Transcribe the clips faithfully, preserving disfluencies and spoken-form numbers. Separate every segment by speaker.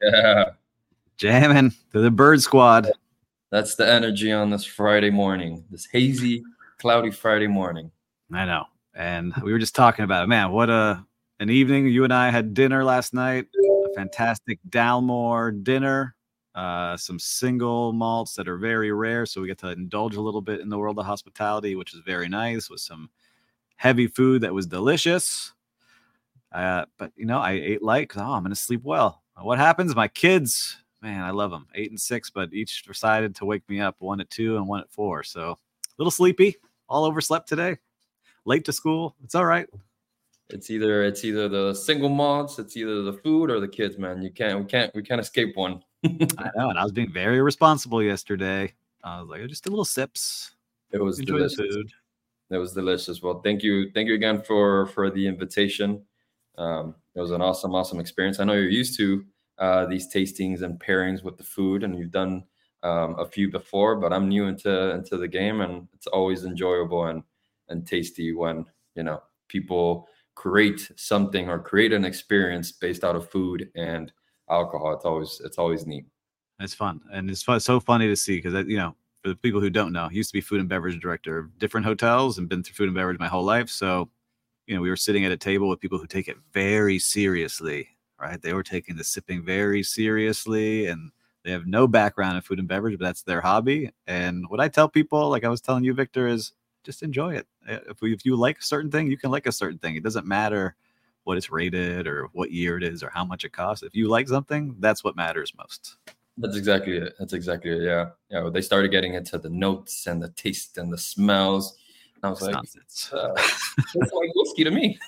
Speaker 1: Yeah.
Speaker 2: Jamming to the Bird Squad.
Speaker 1: That's the energy on this Friday morning, this hazy, cloudy Friday morning.
Speaker 2: I know. And we were just talking about it. Man, what a an evening. You and I had dinner last night. A fantastic Dalmore dinner. Uh, some single malts that are very rare. So we get to indulge a little bit in the world of hospitality, which is very nice, with some heavy food that was delicious. Uh, but, you know, I ate light because, oh, I'm going to sleep well. What happens? My kids, man, I love them. Eight and six, but each decided to wake me up, one at two and one at four. So a little sleepy, all overslept today. Late to school. It's all right.
Speaker 1: It's either it's either the single malts, it's either the food or the kids, man. You can't we can't we can't escape one.
Speaker 2: I know, and I was being very responsible yesterday. I was like, just a little sips.
Speaker 1: It was
Speaker 2: Enjoy
Speaker 1: delicious.
Speaker 2: the food.
Speaker 1: It was delicious. Well, thank you, thank you again for for the invitation. Um, it was an awesome, awesome experience. I know you're used to uh, these tastings and pairings with the food, and you've done um, a few before, but I'm new into into the game, and it's always enjoyable and and tasty when you know people create something or create an experience based out of food and alcohol. It's always it's always neat.
Speaker 2: It's fun, and it's fun, so funny to see because you know, for the people who don't know, I used to be food and beverage director of different hotels and been through food and beverage my whole life. So, you know, we were sitting at a table with people who take it very seriously, right? They were taking the sipping very seriously, and they have no background in food and beverage, but that's their hobby. And what I tell people, like I was telling you, Victor, is just enjoy it. If, we, if you like a certain thing, you can like a certain thing. It doesn't matter what it's rated or what year it is or how much it costs. If you like something, that's what matters most.
Speaker 1: That's exactly it. That's exactly it. Yeah. Yeah. They started getting into the notes and the taste and the smells. I was
Speaker 2: It's
Speaker 1: like,
Speaker 2: nonsense.
Speaker 1: Uh, it's like whiskey to me.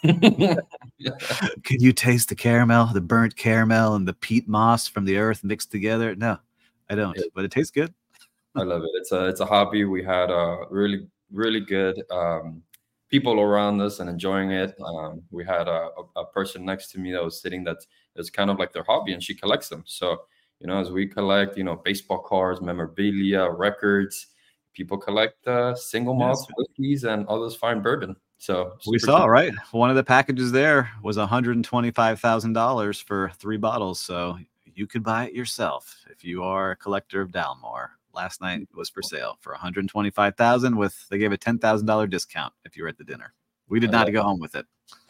Speaker 2: Can you taste the caramel, the burnt caramel and the peat moss from the earth mixed together? No, I don't,
Speaker 1: Yeah.
Speaker 2: but it tastes good.
Speaker 1: I love it. It's a, it's a hobby. We had uh, really, really good um, people around us and enjoying it. Um, we had a, a, a person next to me that was sitting that is kind of like their hobby, and she collects them. So, you know, as we collect, you know, baseball cards, memorabilia, records, people collect uh, single malts,
Speaker 2: Yes.
Speaker 1: whiskeys, and all this fine bourbon. So
Speaker 2: We
Speaker 1: super
Speaker 2: saw,
Speaker 1: cool.
Speaker 2: right? One of the packages there was one hundred twenty-five thousand dollars for three bottles. So you could buy it yourself if you are a collector of Dalmore. Last night it was for sale for one hundred twenty-five thousand dollars with, they gave a ten thousand dollars discount if you were at the dinner. We did
Speaker 1: I
Speaker 2: not
Speaker 1: love
Speaker 2: go home with it.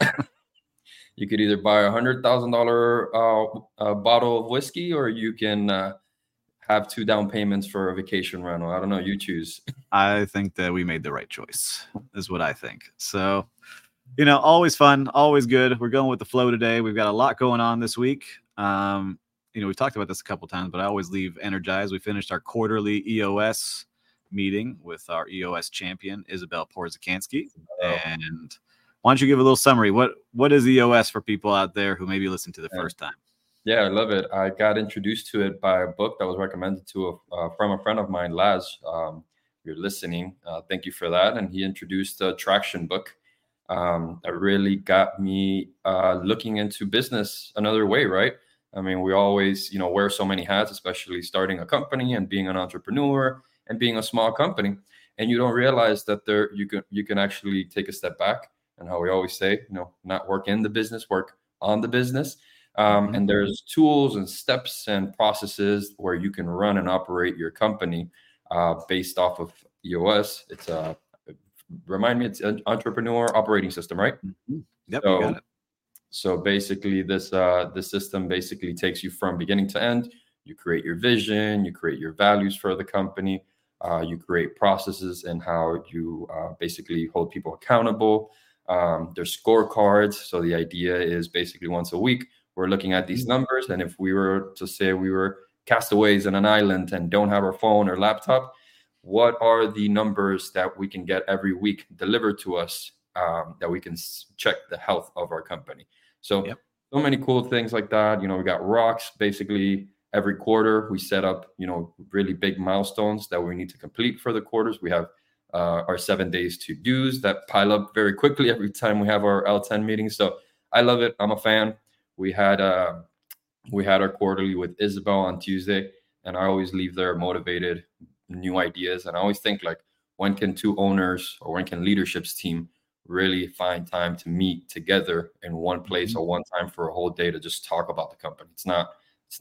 Speaker 1: You could either buy a hundred thousand dollar uh, uh, bottle of whiskey, or you can uh, have two down payments for a vacation rental. I don't know. You choose.
Speaker 2: I think that we made the right choice, is what I think. So, you know, always fun, always good. We're going with the flow today. We've got a lot going on this week. Um, you know, we've talked about this a couple times, but I always leave energized. We finished our quarterly E O S meeting with our E O S champion, Isabel Porzakansky.
Speaker 1: Oh.
Speaker 2: And why don't you give a little summary? What What is E O S for people out there who maybe listen to the
Speaker 1: Yeah.
Speaker 2: first time?
Speaker 1: Yeah, I love it. I got introduced to it by a book that was recommended to a, uh, from a friend of mine, Laz. Um, you're listening. Uh, thank you for that. And he introduced the Traction book. Um, that really got me uh, looking into business another way, right? I mean, we always, you know, wear so many hats, especially starting a company and being an entrepreneur and being a small company. And you don't realize that there you can you can actually take a step back. And how we always say, you know, not work in the business, work on the business. Um,
Speaker 2: Mhm.
Speaker 1: and there's tools and steps and processes where you can run and operate your company uh, based off of E O S. It's a remind me, it's an entrepreneur operating system, right?
Speaker 2: Mhm. Yep,
Speaker 1: So,
Speaker 2: you got it.
Speaker 1: so basically, this uh, this system basically takes you from beginning to end. You create your vision, you create your values for the company, uh, you create processes and how you uh, basically hold people accountable. Um, there's scorecards. So the idea is basically once a week we're looking at these numbers, and if we were to say we were castaways on an island and don't have our phone or laptop, what are the numbers that we can get every week delivered to us um, that we can s- check the health of our company? So,
Speaker 2: Yep.
Speaker 1: so many cool things like that. You know, we got rocks. Basically, every quarter we set up, you know, really big milestones that we need to complete for the quarters. We have uh, our seven days to dos that pile up very quickly every time we have our L ten meetings. So I love it. I'm a fan. We had uh, we had our quarterly with Isabel on Tuesday, and I always leave there motivated, new ideas, and I always think like, when can two owners or when can leadership's team really find time to meet together in one place
Speaker 2: Mhm.
Speaker 1: or one time for a whole day to just talk about the company? It's not it's not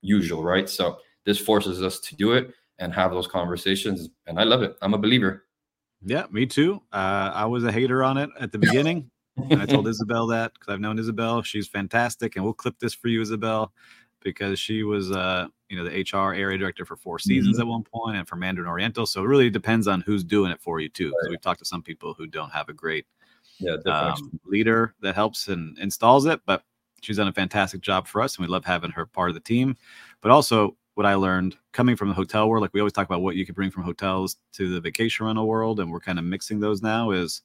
Speaker 1: usual, right? So this forces us to do it and have those conversations, and I love it. I'm a believer.
Speaker 2: Yeah, me too. Uh, I was a hater on it at the beginning. And I told Isabel that because I've known Isabel. She's fantastic. And we'll clip this for you, Isabel, because she was, uh, you know, the H R area director for Four Seasons mm-hmm. at one point and for Mandarin Oriental. So it really depends on who's doing it for you, too. Because right. we've talked to some people who don't have a great
Speaker 1: yeah,
Speaker 2: um, leader that helps and installs it. But she's done a fantastic job for us. And we love having her part of the team. But also, what I learned coming from the hotel world, like we always talk about what you could bring from hotels to the vacation rental world, and we're kind of mixing those now, is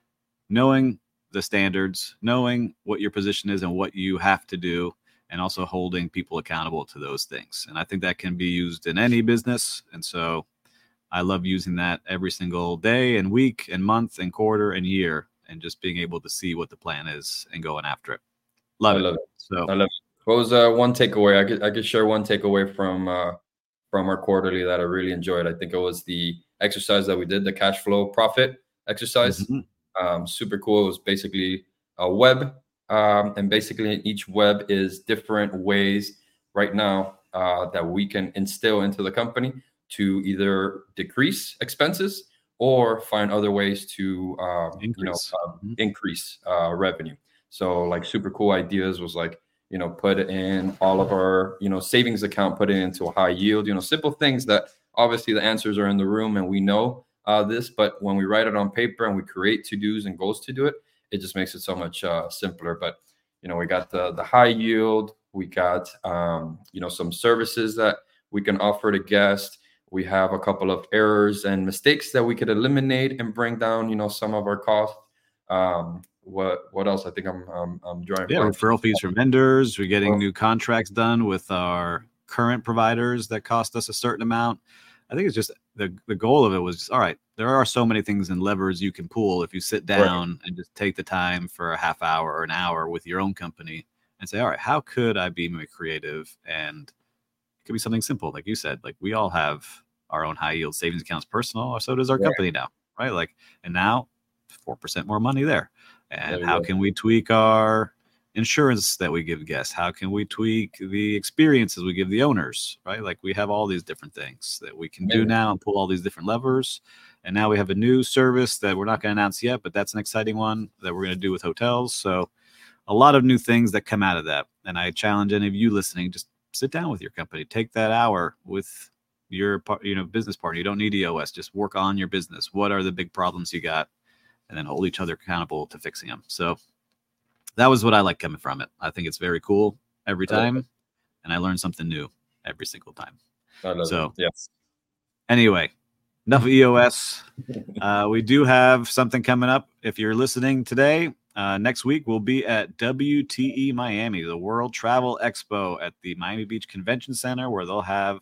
Speaker 2: knowing the standards, knowing what your position is and what you have to do, and also holding people accountable to those things. And I think that can be used in any business. And so I love using that every single day and week and month and quarter and year, and just being able to see what the plan is and going after it. Love
Speaker 1: I
Speaker 2: it.
Speaker 1: love it.
Speaker 2: So
Speaker 1: I love it. What was uh, one takeaway? I could I could share one takeaway from uh, from our quarterly that I really enjoyed. I think it was the exercise that we did, the cash flow profit exercise. Mm-hmm. Um, super cool. It was basically a web, um, and basically each web is different ways right now uh, that we can instill into the company to either decrease expenses or find other ways to uh, you know uh, mm-hmm. increase uh, revenue. So like super cool ideas was like, you know, put in all of our, you know, savings account, put it into a high yield, you know, simple things that obviously the answers are in the room and we know uh, this, but when we write it on paper and we create to-dos and goals to do it, it just makes it so much uh, simpler. But, you know, we got the, the high yield, we got, um, you know, some services that we can offer to guests. We have a couple of errors and mistakes that we could eliminate and bring down, you know, some of our costs. Um, What what else? I think I'm I'm, I'm drawing.
Speaker 2: Yeah, referral fees from vendors. We're getting new contracts done with our current providers that cost us a certain amount. I think it's just the the goal of it was, all right, there are so many things and levers you can pull if you sit down right. and just take the time for a half hour or an hour with your own company and say, all right, how could I be more creative? And it could be something simple, like you said. Like we all have our own high yield savings accounts, personal, or so does our right. company now, right? Like, and now four percent more money there. And how go. can we tweak our insurance that we give guests? How can we tweak the experiences we give the owners, right? Like we have all these different things that we can Maybe. do now and pull all these different levers. And now we have a new service that we're not going to announce yet, but that's an exciting one that we're going to do with hotels. So a lot of new things that come out of that. And I challenge any of you listening, just sit down with your company, take that hour with your you know business partner. You don't need E O S, just work on your business. What are the big problems you got? And then hold each other accountable to fixing them. So that was what I like coming from it. I think it's very cool every time. And I learn something new every single time. So
Speaker 1: it. Yes.
Speaker 2: Anyway, enough of E O S. Uh, we do have something coming up. If you're listening today, uh, next week we'll be at W T E Miami, the World Travel Expo at the Miami Beach Convention Center, where they'll have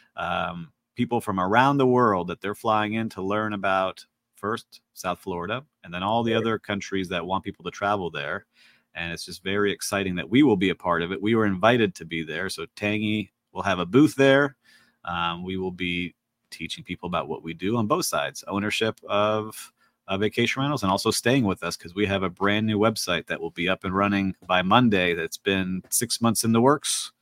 Speaker 2: um, people from around the world that they're flying in to learn about first South Florida, and then all the other countries that want people to travel there. And it's just very exciting that we will be a part of it. We were invited to be there. So Tangy will have a booth there. Um, we will be teaching people about what we do on both sides, ownership of uh, vacation rentals and also staying with us, because we have a brand new website that will be up and running by Monday. That's been six months in the works.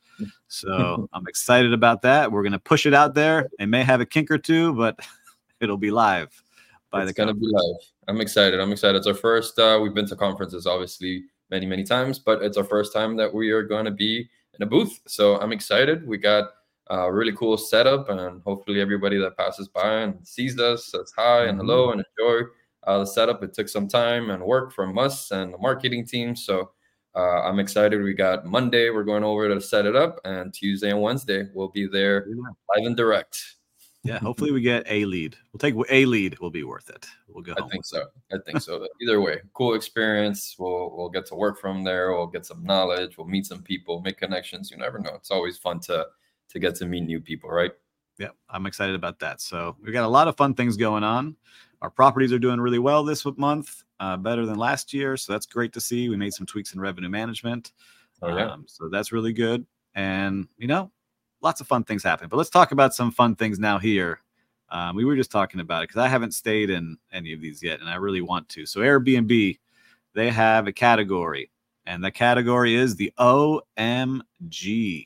Speaker 2: So I'm excited about that. We're going to push it out there. It may have a kink or two, but it'll be live. By
Speaker 1: it's gonna be live. I'm excited. I'm excited. It's our first. Uh, we've been to conferences, obviously, many, many times, but it's our first time that we are going to be in a booth. So I'm excited. We got a really cool setup, and hopefully everybody that passes by and sees us says hi and hello and enjoy uh, the setup. It took some time and work from us and the marketing team. So uh, I'm excited. We got Monday. We're going over to set it up, and Tuesday and Wednesday we'll be there live and direct.
Speaker 2: Yeah, hopefully we get a lead. We'll take a lead. Will be worth it. We'll go.
Speaker 1: I think so. I think so. Either way, cool experience. We'll we'll get to work from there. We'll get some knowledge. We'll meet some people, make connections. You never know. It's always fun to to get to meet new people, right?
Speaker 2: Yeah, I'm excited about that. So we got a lot of fun things going on. Our properties are doing really well this month, uh, better than last year. So that's great to see. We made some tweaks in revenue management.
Speaker 1: Oh yeah.
Speaker 2: Um, so that's really good. And you know. Lots of fun things happen, but let's talk about some fun things now here. Um, we were just talking about it because I haven't stayed in any of these yet, and I really want to. So Airbnb, they have a category, and the category is the O M G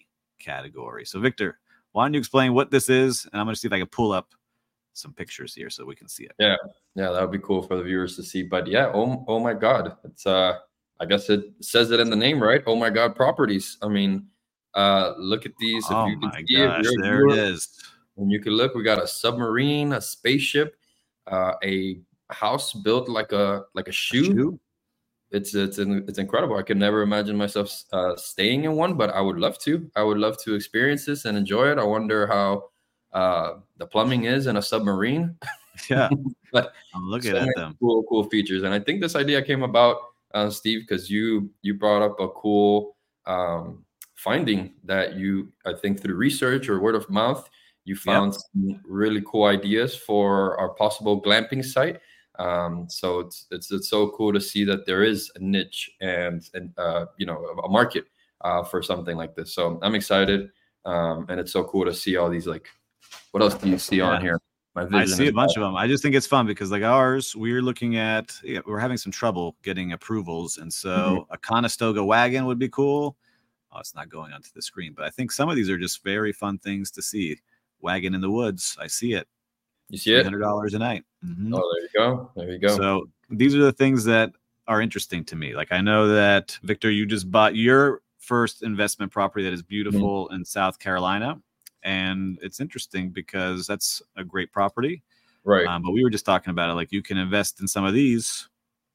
Speaker 2: category. So Victor, why don't you explain what this is? And I'm going to see if I can pull up some pictures here so we can see it.
Speaker 1: Yeah, yeah, that would be cool for the viewers to see. But yeah, oh, oh my God, it's uh, I guess it says it in the name, right? Oh my God, properties. I mean, uh, look at these. If
Speaker 2: Oh
Speaker 1: you can
Speaker 2: my
Speaker 1: see
Speaker 2: gosh,
Speaker 1: it,
Speaker 2: there it is.
Speaker 1: And you can look. We got a submarine, a spaceship, uh, a house built like a like a shoe.
Speaker 2: A shoe?
Speaker 1: It's it's it's incredible. I could never imagine myself uh, staying in one, but I would love to. I would love to experience this and enjoy it. I wonder how uh, the plumbing is in a submarine.
Speaker 2: Yeah,
Speaker 1: but
Speaker 2: I'm looking
Speaker 1: so
Speaker 2: at
Speaker 1: many
Speaker 2: them.
Speaker 1: Cool, cool features. And I think this idea came about, uh, Steve, because you you brought up a cool um, finding that you, I think, through research or word of mouth, you found yep. some really cool ideas for our possible glamping site. Um, so it's, it's it's so cool to see that there is a niche and and uh, you know, a market uh, for something like this. So I'm excited, um, and it's so cool to see all these. Like, what else do you see yeah. on here? My vision
Speaker 2: I see a bunch bad. of them. I just think it's fun because, like ours, we're looking at yeah, we're having some trouble getting approvals, and so mm-hmm. a Conestoga wagon would be cool. Oh, it's not going onto the screen, but I think some of these are just very fun things to see. Wagon in the woods, I see it.
Speaker 1: You see it?
Speaker 2: three hundred dollars a night. Mm-hmm.
Speaker 1: Oh, there you go. There you go.
Speaker 2: So these are the things that are interesting to me. Like I know that, Victor, you just bought your first investment property that is beautiful mm-hmm. in South Carolina. And it's interesting because that's a great property.
Speaker 1: Right.
Speaker 2: Um, but we were just talking about it. Like you can invest in some of these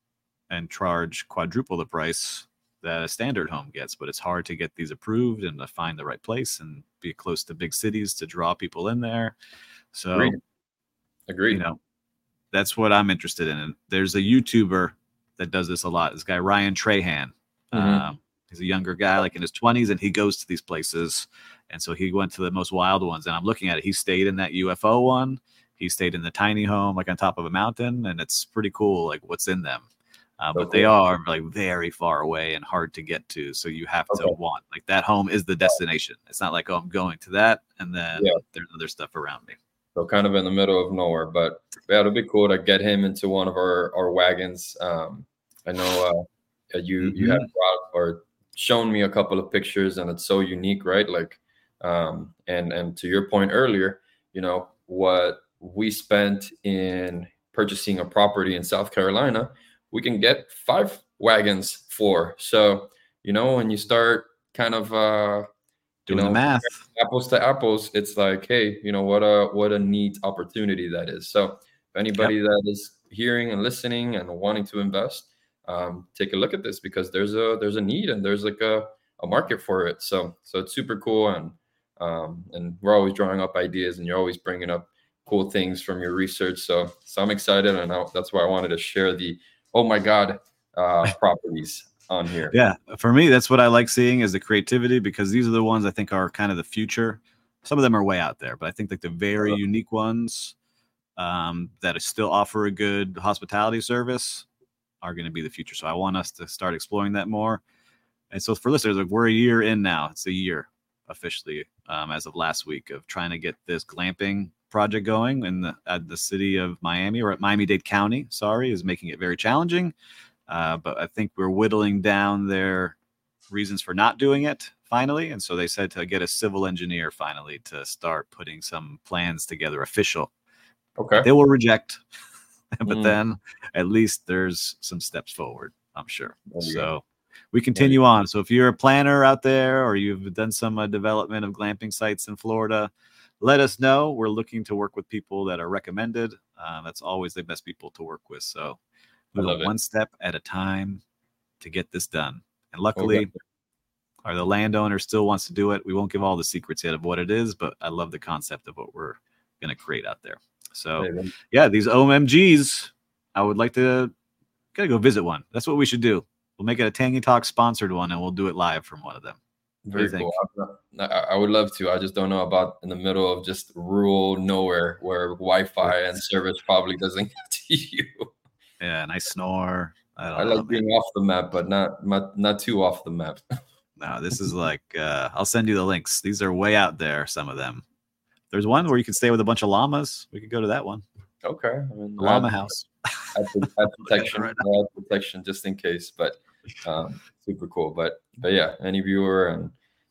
Speaker 2: and charge quadruple the price that a standard home gets. But it's hard to get these approved and to find the right place and be close to big cities to draw people in there. So,
Speaker 1: Agreed. Agreed.
Speaker 2: You know, that's what I'm interested in. And there's a YouTuber that does this a lot. This guy, Ryan Trahan. Mm-hmm. Um, he's a younger guy, like in his twenties, and he goes to these places. And so he went to the most wild ones. And I'm looking at it. He stayed in that U F O one. He stayed in the tiny home, like on top of a mountain. And it's pretty cool, like what's in them. Uh, but they are like very far away and hard to get to. So you have to okay. want, like that home is the destination. It's not like, oh, I'm going to that. And then yeah. there's other stuff around me.
Speaker 1: So kind of in the middle of nowhere. But yeah, it'll be cool to get him into one of our, our wagons. Um, I know uh, you, mm-hmm. you have brought or shown me a couple of pictures, and it's so unique, right? Like, Um, and, and to your point earlier, you know, what we spent in purchasing a property in South Carolina, we can get five wagons for. So, you know, when you start kind of, uh,
Speaker 2: doing
Speaker 1: you know,
Speaker 2: the math,
Speaker 1: apples to apples, it's like, hey, you know, what a, what a neat opportunity that is. So if anybody yep. that is hearing and listening and wanting to invest, um, take a look at this because there's a, there's a need and there's like a, a market for it. So, so it's super cool. And, Um, and we're always drawing up ideas, and you're always bringing up cool things from your research. So, so I'm excited, and I, that's why I wanted to share the oh my God uh, properties on here.
Speaker 2: Yeah, for me, that's what I like seeing is the creativity because these are the ones I think are kind of the future. Some of them are way out there, but I think like the very uh-huh. unique ones um, that still offer a good hospitality service are going to be the future. So I want us to start exploring that more. And so for listeners, like we're a year in now. It's a year officially um, as of last week of trying to get this glamping project going in the, at the city of Miami or at Miami-Dade County, sorry, is making it very challenging. Uh, but I think we're whittling down their reasons for not doing it finally. And so they said to get a civil engineer finally to start putting some plans together official.
Speaker 1: Okay.
Speaker 2: They will reject, but mm. then at least there's some steps forward, I'm sure. So go. We continue on. So if you're a planner out there or you've done some uh, development of glamping sites in Florida, let us know. We're looking to work with people that are recommended. Uh, that's always the best people to work with. So we go one step at a time to get this done. And luckily, okay. our the landowner still wants to do it. We won't give all the secrets yet of what it is, but I love the concept of what we're going to create out there. So hey, yeah, these O M Gs, I would like to gotta go visit one. That's what we should do. We'll make it a Tangy Talk sponsored one, and we'll do it live from one of them.
Speaker 1: Very cool. I, I would love to. I just don't know about in the middle of just rural nowhere where Wi-Fi and service probably doesn't get to you.
Speaker 2: Yeah, and I snore. I, don't
Speaker 1: I
Speaker 2: know,
Speaker 1: like being man. off the map, but not, not not too off the map.
Speaker 2: No, this is like uh, I'll send you the links. These are way out there. Some of them. There's one where you can stay with a bunch of llamas. We could go to that one.
Speaker 1: Okay, I mean,
Speaker 2: the llama house.
Speaker 1: Add, add protection, right add protection just in case. But um, super cool. But but yeah, any viewer and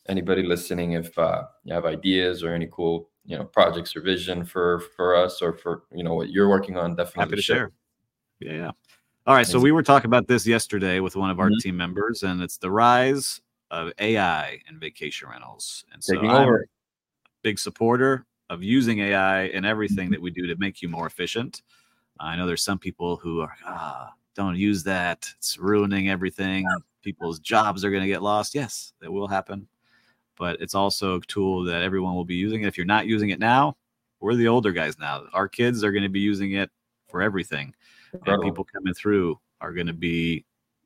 Speaker 1: anybody listening, if uh, you have ideas or any cool, you know, projects or vision for for us or for, you know, what you're working on, definitely
Speaker 2: Happy to
Speaker 1: share.
Speaker 2: share. Yeah, yeah. All right. So we were talking about this yesterday with one of our mm-hmm. team members, and it's the rise of A I in vacation rentals. And so
Speaker 1: Taking
Speaker 2: I'm
Speaker 1: over.
Speaker 2: a big supporter of using A I in everything that we do to make you more efficient. I know there's some people who are, ah, don't use that. It's ruining everything. People's jobs are going to get lost. Yes, that will happen. But it's also a tool that everyone will be using. If you're not using it now, we're the older guys now. Our kids are going to be using it for everything.
Speaker 1: Incredible.
Speaker 2: And people coming through are going to be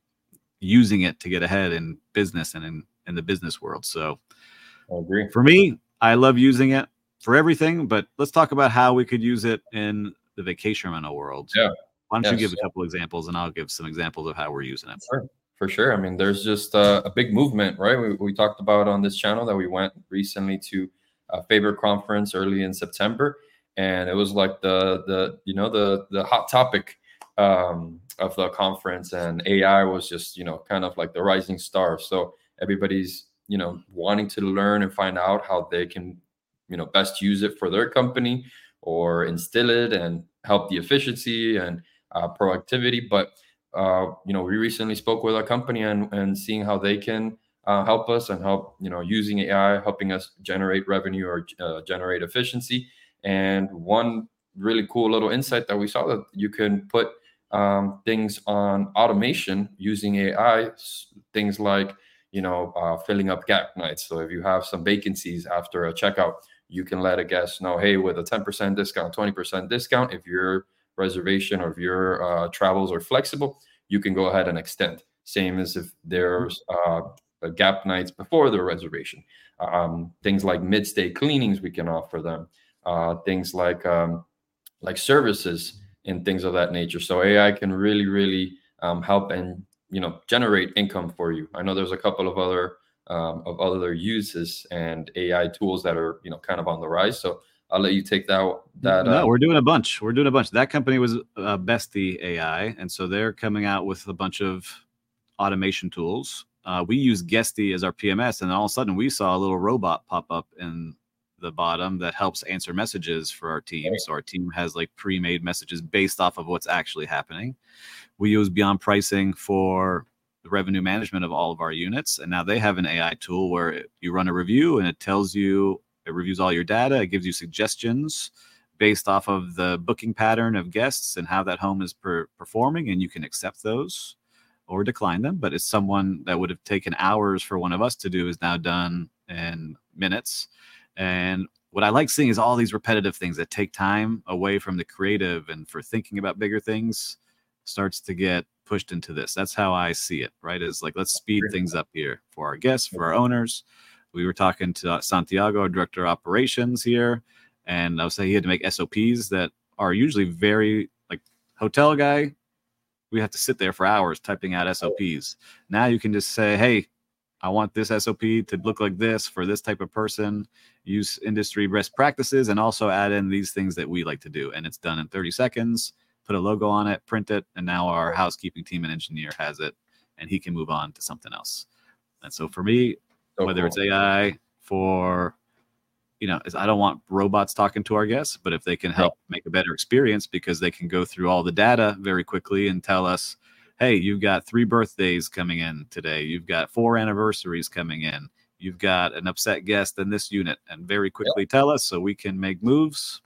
Speaker 2: using it to get ahead in business and in, in the business world. So
Speaker 1: I agree.
Speaker 2: For me, I love using it for everything, but let's talk about how we could use it in the vacation rental world.
Speaker 1: Yeah.
Speaker 2: Why don't
Speaker 1: yes.
Speaker 2: you give a couple examples, and I'll give some examples of how we're using it.
Speaker 1: Sure. For sure. I mean, there's just uh, a big movement, right? We, we talked about on this channel that we went recently to a Faber conference early in September, and it was like the the you know the the hot topic um, of the conference, and A I was just you know kind of like the rising star. So everybody's you know wanting to learn and find out how they can you know best use it for their company or instill it and help the efficiency and uh, productivity, but Uh, you know, we recently spoke with a company and, and seeing how they can uh, help us and help, you know, using A I, helping us generate revenue or uh, generate efficiency. And one really cool little insight that we saw that you can put um, things on automation using A I, things like, you know, uh, filling up gap nights. So if you have some vacancies after a checkout, you can let a guest know, hey, with a ten percent discount, twenty percent discount, if you're reservation or if your uh, travels are flexible, you can go ahead and extend. Same as if there's uh, a gap nights before the reservation. Um, things like mid-stay cleanings we can offer them. Uh, things like um, like services and things of that nature. So A I can really, really um, help and you know generate income for you. I know there's a couple of other um, of other uses and A I tools that are you know kind of on the rise. So I'll let you take that. that
Speaker 2: no,
Speaker 1: uh,
Speaker 2: we're doing a bunch. We're doing a bunch. That company was uh, Bestie A I, and so they're coming out with a bunch of automation tools. Uh, we use Guesty as our P M S, and all of a sudden we saw a little robot pop up in the bottom that helps answer messages for our team. Right. So our team has like pre-made messages based off of what's actually happening. We use Beyond Pricing for the revenue management of all of our units, and now they have an A I tool where you run a review and it tells you. It reviews all your data. It gives you suggestions based off of the booking pattern of guests and how that home is per- performing, and you can accept those or decline them. But it's someone that would have taken hours for one of us to do is now done in minutes. And what I like seeing is all these repetitive things that take time away from the creative and for thinking about bigger things starts to get pushed into this. That's how I see it, right? It's like, let's speed things up here for our guests, for our owners. We were talking to Santiago, our director of operations here, and I was saying he had to make S O Ps that are usually very, like, hotel guy, we have to sit there for hours typing out S O Ps. Now you can just say, hey, I want this S O P to look like this for this type of person, use industry best practices, and also add in these things that we like to do. And it's done in thirty seconds, put a logo on it, print it, and now our housekeeping team and engineer has it, and he can move on to something else. And so for me, So whether cool. it's A I for, you know, I don't want robots talking to our guests, but if they can help yeah. make a better experience because they can go through all the data very quickly and tell us, hey, you've got three birthdays coming in today. You've got four anniversaries coming in. You've got an upset guest in this unit, and very quickly yeah. tell us so we can make moves.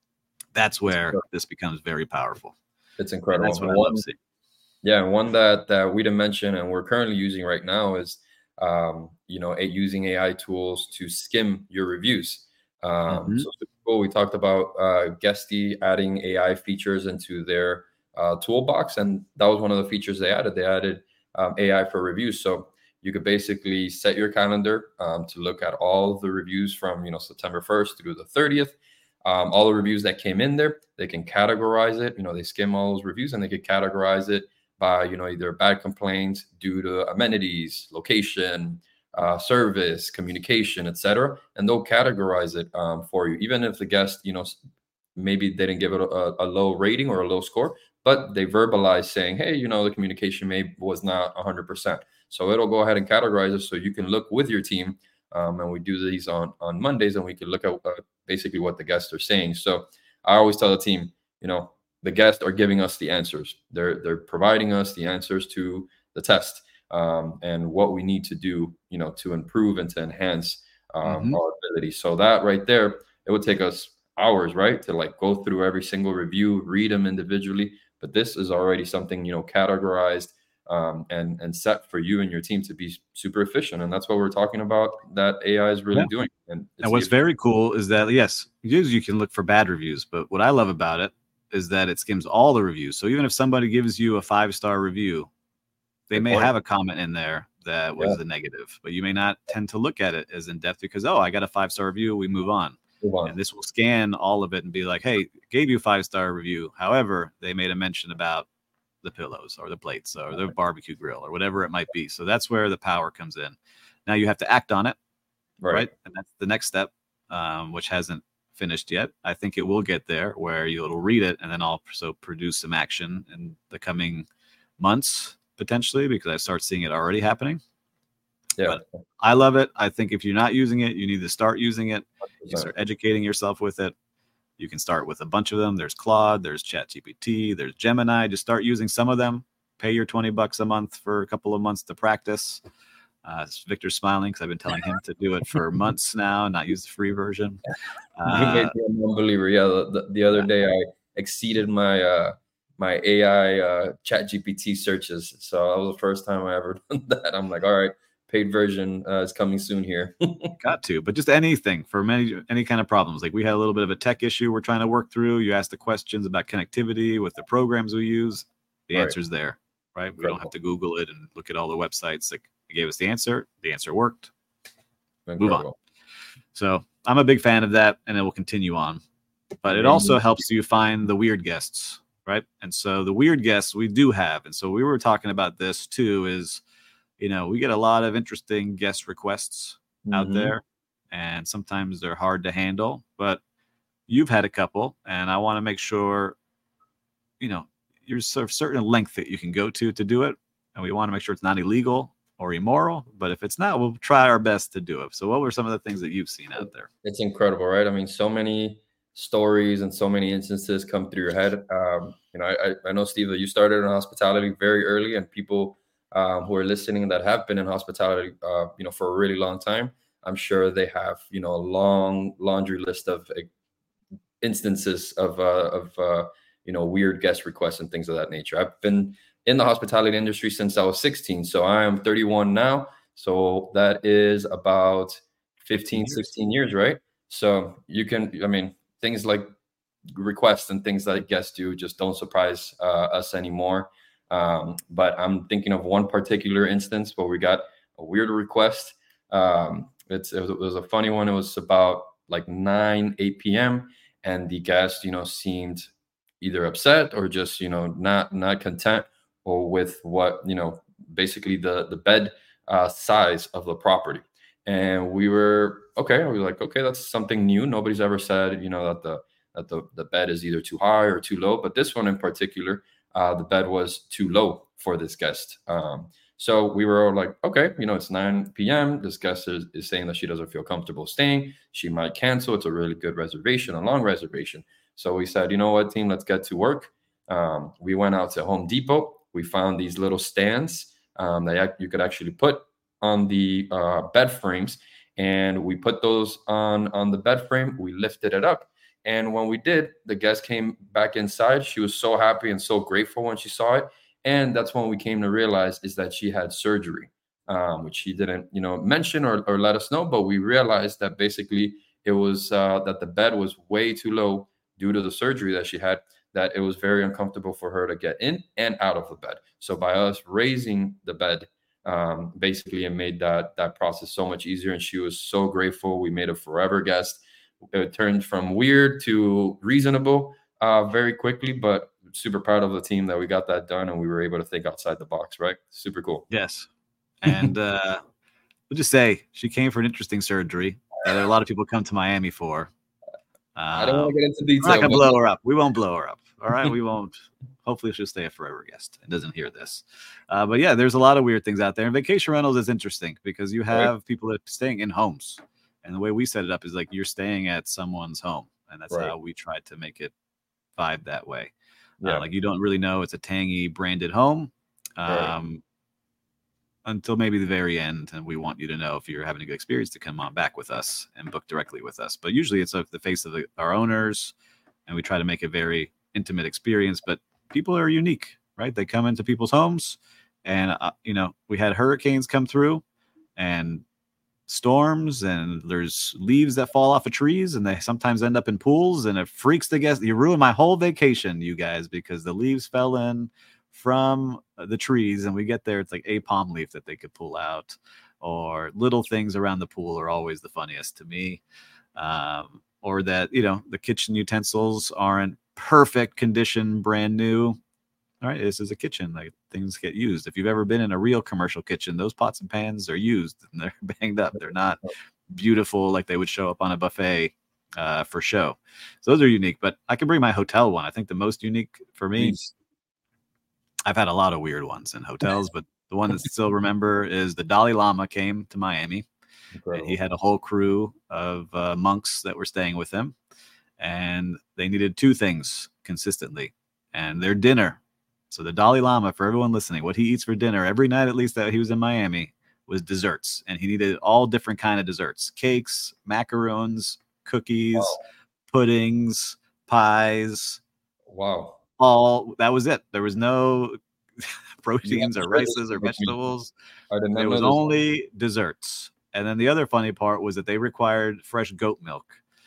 Speaker 2: That's where this becomes very powerful.
Speaker 1: It's incredible.
Speaker 2: And that's what
Speaker 1: one,
Speaker 2: I love seeing.
Speaker 1: Yeah, one that, that we didn't mention and we're currently using right now is Um, you know, using A I tools to skim your reviews. Um, mm-hmm. So super cool. We talked about uh, Guesty adding A I features into their uh, toolbox, and that was one of the features they added. They added um, A I for reviews, so you could basically set your calendar um, to look at all the reviews from you know September first through the thirtieth. Um, all the reviews that came in there, they can categorize it. You know, they skim all those reviews and they could categorize it by, you know, either bad complaints due to amenities, location, uh, service, communication, et cetera. And they'll categorize it um, for you, even if the guest, you know, maybe they didn't give it a, a low rating or a low score, but they verbalize saying, hey, you know, the communication maybe was not one hundred percent. So it'll go ahead and categorize it so you can look with your team Um, and we do these on, on Mondays, and we can look at uh, basically what the guests are saying. So I always tell the team, you know, the guests are giving us the answers. They're they're providing us the answers to the test, um, and what we need to do, you know, to improve and to enhance um,
Speaker 2: Mm-hmm.
Speaker 1: our ability. So that right there, it would take us hours, right, to like go through every single review, read them individually. But this is already something, you know, categorized um, and and set for you and your team to be super efficient. And that's what we're talking about that A I is really
Speaker 2: Yeah.
Speaker 1: doing. And, it's
Speaker 2: And what's
Speaker 1: the,
Speaker 2: very cool is that, yes, usually you can look for bad reviews, but what I love about it is that it skims all the reviews. So even if somebody gives you a five-star review, they
Speaker 1: Good
Speaker 2: may
Speaker 1: point.
Speaker 2: have a comment in there that was
Speaker 1: Yeah.
Speaker 2: a negative, but you may not tend to look at it as in depth because, oh, I got a five-star review, we move on.
Speaker 1: Move on.
Speaker 2: And this will scan all of it and be like, hey, gave you a five-star review. However, they made a mention about the pillows or the plates or the barbecue grill or whatever it might be. So that's where the power comes in. Now you have to act on it,
Speaker 1: Right.
Speaker 2: right? And that's the next step, um, which hasn't finished yet. I think it will get there where you'll read it and then also produce some action in the coming months potentially, because I start seeing it already happening.
Speaker 1: Yeah.
Speaker 2: But I love it. I think if you're not using it, you need to start using it.
Speaker 1: one hundred
Speaker 2: You
Speaker 1: percent.
Speaker 2: start educating yourself with it. You can start with a bunch of them. There's Claude, there's ChatGPT, there's Gemini. Just start using some of them. Pay your twenty bucks a month for a couple of months to practice. Uh, Victor's smiling because I've been telling him to do it for months now and not use the free version.
Speaker 1: You made
Speaker 2: Uh,
Speaker 1: me an unbeliever. Yeah, the, the, the other day I exceeded my uh, my A I uh, Chat G P T searches. So that was the first time I ever done that. I'm like, all right, paid version uh, is coming soon here.
Speaker 2: got to, but just anything for many any kind of problems. Like we had a little bit of a tech issue we're trying to work through. You asked the questions about connectivity with the programs we use. The
Speaker 1: Right.
Speaker 2: answer's there, right? We don't have to Google it and look at all the websites. Like it gave us the answer. The answer worked. Move on. So I'm a big fan of that, and it will continue on. But it also helps you find the weird guests, right? And so the weird guests we do have, and so we were talking about this too, is, you know, we get a lot of interesting guest requests out
Speaker 1: Mhm.
Speaker 2: there, and sometimes they're hard to handle, but you've had a couple, and I want to make sure, you know, you're sort of certain length that you can go to to do it. And we want to make sure it's not illegal or immoral, but if it's not, we'll try our best to do it. So what were some of the things that you've seen out there?
Speaker 1: It's incredible, right? I mean, so many stories and so many instances come through your head. Um, you know, I, I know, Steve, that you started in hospitality very early, and people um, who are listening that have been in hospitality, uh, you know, for a really long time, I'm sure they have, you know, a long laundry list of uh, instances of, uh, of uh, you know, weird guest requests and things of that nature. I've been in the hospitality industry since I was sixteen. So I am thirty-one now. So that is about fifteen, sixteen years, right? So you can, I mean, things like requests and things that guests do just don't surprise uh, us anymore. Um, but I'm thinking of one particular instance where we got a weird request. Um, it's, it was, it was a funny one. It was about like nine, eight p.m. and the guest, you know, seemed either upset or just, you know, not not content or with what, you know, basically the the bed uh, size of the property. And we were okay. We were like, okay, that's something new. Nobody's ever said, you know, that the that the, the bed is either too high or too low. But this one in particular, uh, the bed was too low for this guest. Um, so we were all like, okay, you know, it's nine p.m. This guest is, is saying that she doesn't feel comfortable staying. She might cancel. It's a really good reservation, a long reservation. So we said, you know what, team, let's get to work. Um, we went out to Home Depot. We found these little stands um, that you could actually put on the uh, bed frames, and we put those on on the bed frame. We lifted it up, and when we did, the guest came back inside. She was so happy and so grateful when she saw it, and that's when we came to realize is that she had surgery, um, which she didn't, you know, mention or, or let us know. But we realized that basically it was uh, that the bed was way too low due to the surgery that she had, that it was very uncomfortable for her to get in and out of the bed. So by us raising the bed, um, basically it made that that process so much easier. And she was so grateful. We made a forever guest. It turned from weird to reasonable uh, very quickly, but super proud of the team that we got that done and we were able to think outside the box, right? Super cool.
Speaker 2: Yes. And uh, we'll just say she came for an interesting surgery that a lot of people come to Miami for.
Speaker 1: I don't want to
Speaker 2: Um,
Speaker 1: get into
Speaker 2: We're
Speaker 1: detail.
Speaker 2: not gonna
Speaker 1: but-
Speaker 2: blow her up. We won't blow her up. All right, we won't. Hopefully, she'll stay a forever guest and doesn't hear this. Uh, but yeah, there's a lot of weird things out there. And vacation rentals is interesting because you have right. people that are staying in homes, and the way we set it up is like you're staying at someone's home, and that's right. how we tried to make it vibe that way. Yeah. Uh, like you don't really know it's a Tangy branded home. Um, right. Until maybe the very end, and we want you to know if you're having a good experience to come on back with us and book directly with us. But usually it's like the face of the, our owners, and we try to make a very intimate experience. But people are unique, right? They come into people's homes, and uh, you know, we had hurricanes come through, and storms, and there's leaves that fall off of trees, and they sometimes end up in pools, and it freaks the guests. You ruined my whole vacation, you guys, because the leaves fell in from the trees, and we get there, it's like a palm leaf that they could pull out, or little things around the pool are always the funniest to me. Um, or that, you know, the kitchen utensils aren't perfect condition, brand new. All right, this is a kitchen, like things get used. If you've ever been in a real commercial kitchen, those pots and pans are used and they're banged up. They're not beautiful like they would show up on a buffet uh, for show. So those are unique, but I can bring my hotel one. I think the most unique for me, Please. I've had a lot of weird ones in hotels, but the one that I still remember is the Dalai Lama came to Miami. Incredible. And he had a whole crew of uh, monks that were staying with him, and they needed two things consistently, and their dinner. So the Dalai Lama, for everyone listening, what he eats for dinner every night, at least that he was in Miami, was desserts, and he needed all different kind of desserts: cakes, macaroons, cookies, wow. puddings, pies.
Speaker 1: Wow.
Speaker 2: All that was it. There was no proteins or rices or vegetables. It was only desserts. And then the other funny part was that they required fresh goat milk.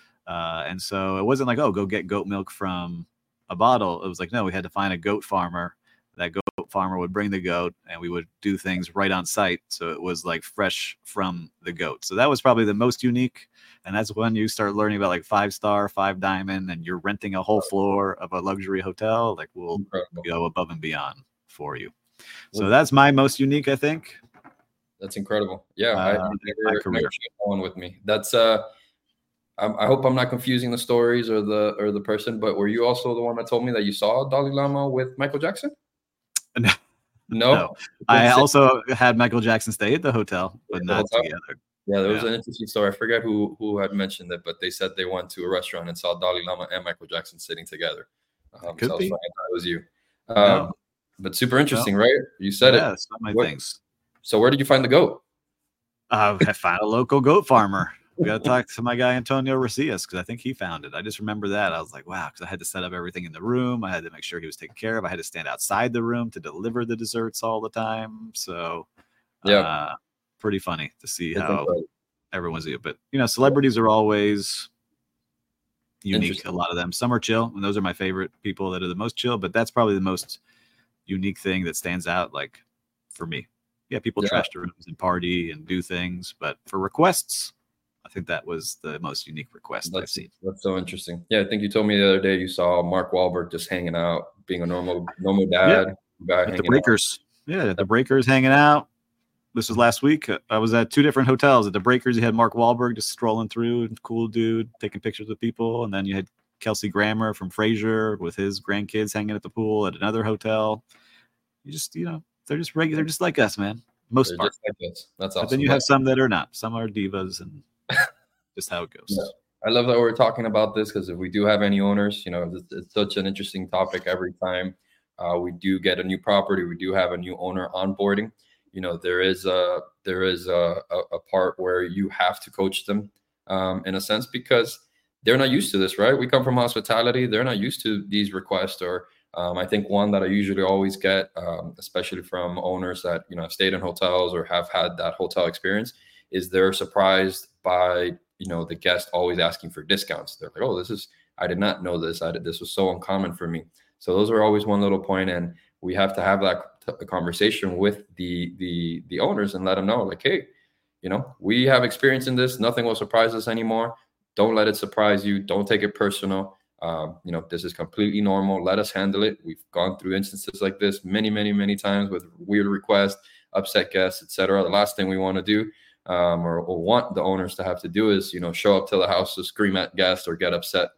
Speaker 2: Uh, and so it wasn't like, oh, go get goat milk from a bottle. It was like, no, we had to find a goat farmer. That goat farmer would bring the goat, and we would do things right on site. So it was like fresh from the goat. So that was probably the most unique. And that's when you start learning about like five star, five diamond, and you're renting a whole floor of a luxury hotel. Like we'll Incredible. Go above and beyond for you. So that's my most unique, I think.
Speaker 1: That's incredible. Yeah, uh, I never, never one with me. That's uh, I'm, I hope I'm not confusing the stories or the or the person. But were you also the one that told me that you saw Dalai Lama with Michael Jackson?
Speaker 2: No,
Speaker 1: no.
Speaker 2: no. I also had Michael Jackson stay at the hotel, but not hotel? together.
Speaker 1: Yeah, there was yeah. an interesting story. I forget who who had mentioned it, but they said they went to a restaurant and saw Dalai Lama and Michael Jackson sitting together. Um,
Speaker 2: Could
Speaker 1: so
Speaker 2: be.
Speaker 1: I, I thought it was you. Um, no. But super interesting, no. right? You said
Speaker 2: yeah,
Speaker 1: it.
Speaker 2: Some of my
Speaker 1: what,
Speaker 2: things.
Speaker 1: So where did you find the goat?
Speaker 2: Uh, I found a local goat farmer. We got to talk to my guy, Antonio Racias, because I think he found it. I just remember that. I was like, wow, because I had to set up everything in the room. I had to make sure he was taken care of. I had to stand outside the room to deliver the desserts all the time. So, yeah, uh, pretty funny to see That's how incredible. everyone's here. But, you know, celebrities are always unique, a lot of them. Some are chill, and those are my favorite people that are the most chill. But that's probably the most unique thing that stands out, like, for me. Yeah, people yeah. trash the rooms and party and do things, but for requests, I think that was the most unique request
Speaker 1: that's,
Speaker 2: I've seen.
Speaker 1: That's so interesting. Yeah, I think you told me the other day you saw Mark Wahlberg just hanging out, being a normal normal dad.
Speaker 2: Yeah. At the Breakers. Out. Yeah, at the Breakers hanging out. This was last week. I was at two different hotels. At the Breakers, you had Mark Wahlberg just strolling through, cool dude, taking pictures with people. And then you had Kelsey Grammer from Frasier with his grandkids hanging at the pool at another hotel. You just, you know, they're just regular. They're just like us, man. Most they're part. Just like us. That's awesome. But then you have some that are not. Some are divas, and just how it goes.
Speaker 1: Yeah. I love that we're talking about this, because if we do have any owners, you know, it's, it's such an interesting topic every time uh, we do get a new property, we do have a new owner onboarding. You know, there is a there is a, a, a part where you have to coach them um, in a sense, because they're not used to this, right? We come from hospitality. They're not used to these requests. Or um, I think one that I usually always get, um, especially from owners that, you know, have stayed in hotels or have had that hotel experience, is they're surprised by, you know, the guest always asking for discounts. They're like, oh, this is, I did not know this. I did, this was so uncommon for me. So those are always one little point, and we have to have that t- conversation with the, the, the owners and let them know, like, hey, you know, we have experience in this. Nothing will surprise us anymore. Don't let it surprise you. Don't take it personal. Um, you know, this is completely normal. Let us handle it. We've gone through instances like this many, many, many times with weird requests, upset guests, et cetera. The last thing we want to do um, or, or want the owners to have to do is, you know, show up to the house to scream at guests or get upset, which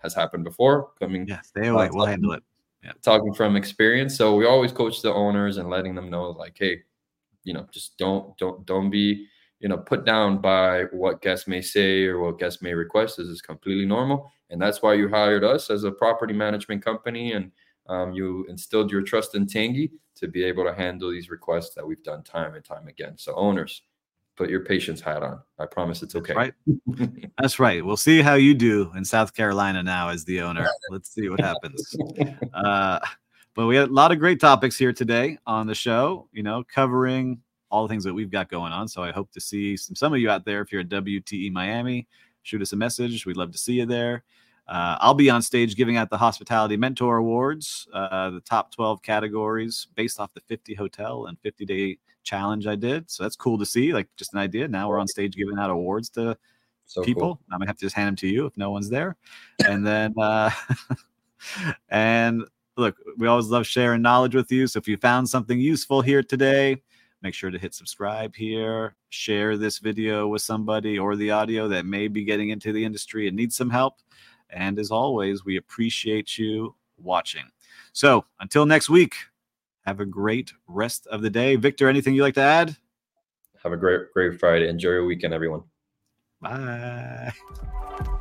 Speaker 1: has happened before. Coming,
Speaker 2: yeah, stay away.
Speaker 1: uh,
Speaker 2: we'll handle it.
Speaker 1: Yeah. Talking from experience. So we always coach the owners and letting them know, like, hey, you know, just don't don't don't be, you know, put down by what guests may say or what guests may request. This is completely normal, and that's why you hired us as a property management company, and um, you instilled your trust in Tanguy to be able to handle these requests that we've done time and time again. So owners, put your patience hat on. I promise it's okay.
Speaker 2: That's right. That's right. We'll see how you do in South Carolina now as the owner. Let's see what happens. Uh, but we had a lot of great topics here today on the show, you know, covering all the things that we've got going on. So I hope to see some, some of you out there. If you're at W T E Miami, shoot us a message. We'd love to see you there. Uh, I'll be on stage giving out the Hospitality Mentor Awards, uh, the top twelve categories based off the fifty hotel and fifty day challenge I did. So that's cool to see, like just an idea. Now we're on stage giving out awards to so people. Cool. I'm gonna have to just hand them to you if no one's there. And then, uh, and look, we always love sharing knowledge with you. So if you found something useful here today, make sure to hit subscribe here, share this video with somebody or the audio that may be getting into the industry and needs some help. And as always, we appreciate you watching. So until next week, have a great rest of the day. Victor, anything you'd like to add?
Speaker 1: Have a great, great Friday. Enjoy your weekend, everyone.
Speaker 2: Bye.